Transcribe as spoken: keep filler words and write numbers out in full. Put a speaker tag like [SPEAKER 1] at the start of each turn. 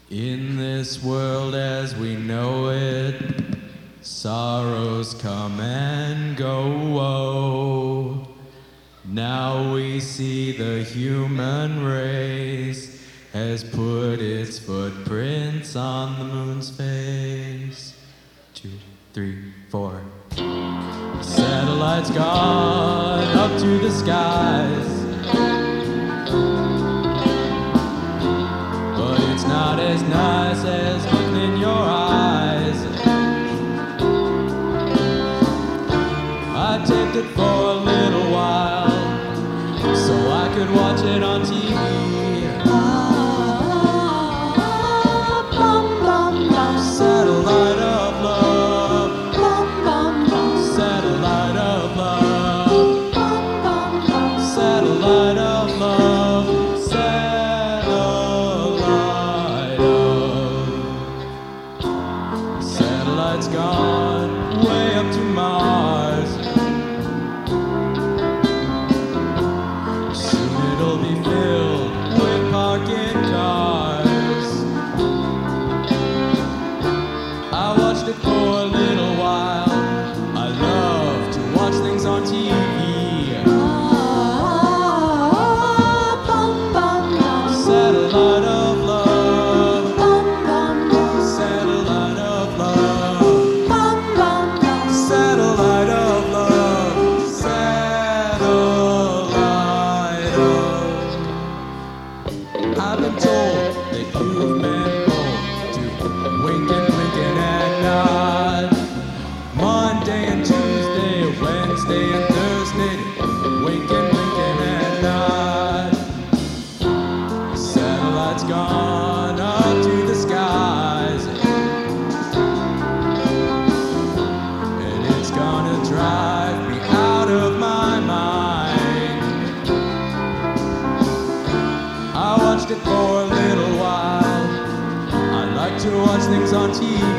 [SPEAKER 1] In this world as we know it, sorrows come and go. Whoa. Now we see the human race has put its footprints on the moon's face. Two, three, four. Satellites gone up to the skies, but it's not as nice as looking in your eyes. I taped it for a little while so I could watch it on T V. Satellite of love, satellite of love, satellite of love, satellite of. Satellite's gone way up to Mars. Soon it'll be filled with parking cars. I watched it for a little while. I love to watch things on T V. Satellite of love, satellite of love, satellite of love, satellite of. I've been told that you've been born to winking, blinking and nod. Monday and Tuesday, Wednesday and Thursday, winking, blinking and nod. Satellites gone up to the skies, and it's gonna drive me out of my mind. I watched it for a little while. I like to watch things on T V.